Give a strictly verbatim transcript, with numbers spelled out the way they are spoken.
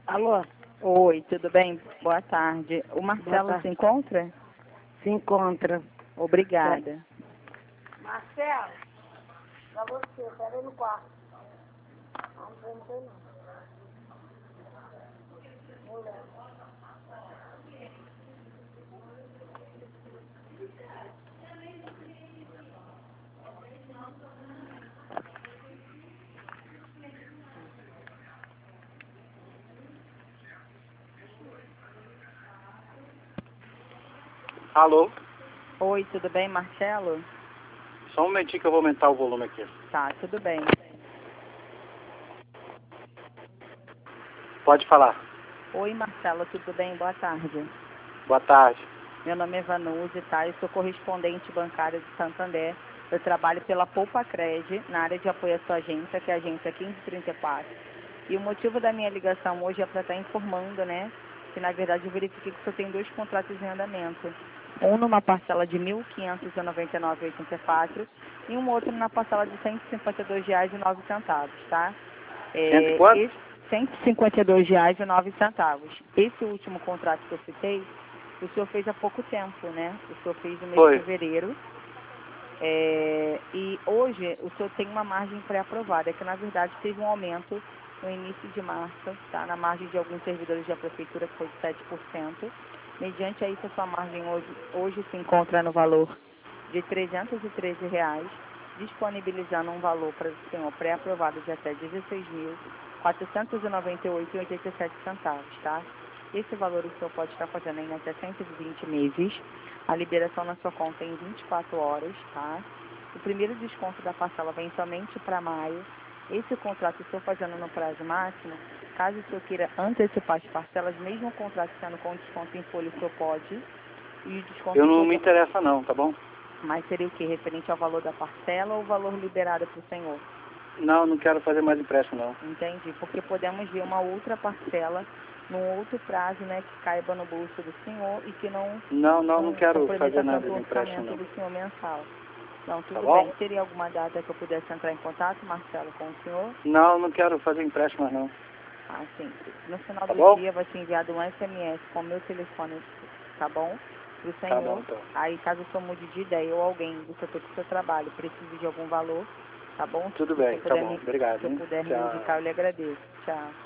Alô? Oi, tudo bem? Boa tarde. O Boa Marcelo tarde. se encontra? Se encontra. Obrigada. Marcelo, pra você, pera aí no quarto. Não, não sei, não sei não. Mulher. Alô? Oi, tudo bem, Marcelo? Só um momentinho que eu vou aumentar o volume aqui. Tá, tudo bem. Pode falar. Oi, Marcelo, tudo bem? Boa tarde. Boa tarde. Meu nome é Vanuzi, tá? Eu sou correspondente bancária de Santander. Eu trabalho pela Poupa Cred, na área de apoio à sua agência, que é a agência quinze trinta e quatro. E o motivo da minha ligação hoje é para estar informando, né, que na verdade eu verifiquei que você tem dois contratos em andamento. Um numa parcela de mil quinhentos e noventa e nove reais e oitenta e quatro e um outro na parcela de cento e cinquenta e dois reais e nove centavos, tá? Cento e É, quanto? esse- cento e cinquenta e dois reais e nove centavos. Esse último contrato que eu citei, o senhor fez há pouco tempo, né? O senhor fez no mês Foi. de fevereiro. É, e hoje o senhor tem uma margem pré-aprovada, que na verdade teve um aumento no início de março, tá? Na margem de alguns servidores da prefeitura, que foi de sete por cento. Mediante a isso, a sua margem hoje, hoje se encontra no valor de trezentos e treze reais, disponibilizando um valor para o senhor pré-aprovado de até dezesseis mil quatrocentos e noventa e oito reais e oitenta e sete centavos, tá? Esse valor o senhor pode estar fazendo em até cento e vinte meses. A liberação na sua conta é em vinte e quatro horas, tá? O primeiro desconto da parcela vem somente para maio. Esse contrato o senhor fazendo no prazo máximo, caso o senhor queira antecipar as parcelas, mesmo o contrato sendo com desconto em folha, o senhor pode. E o desconto Eu o não senhor me interessa não, tá bom? mas seria o que? Referente ao valor da parcela ou o valor liberado para o senhor? Não, não quero fazer mais empréstimo não. Entendi, porque podemos ver uma outra parcela num outro prazo, né, que caiba no bolso do senhor e que não, Não, não, não quero comprometa fazer nada tanto o de empréstimo orçamento não. do senhor mensal. Não, Tá tudo bom? bem. Teria alguma data que eu pudesse entrar em contato, Marcelo, com o senhor? Não, não quero fazer empréstimo mais não. Ah, sim. No final Tá do bom? dia vai ser enviado um S M S com o meu telefone, tá bom? Para o Tá bom senhor. então. Aí, caso o senhor mude de ideia ou alguém do setor do seu trabalho precise de algum valor, tá bom? Tudo Se o bem, senhor tá puder bom. me, se Obrigado, eu hein? puder me Tchau. indicar, eu lhe agradeço. Tchau.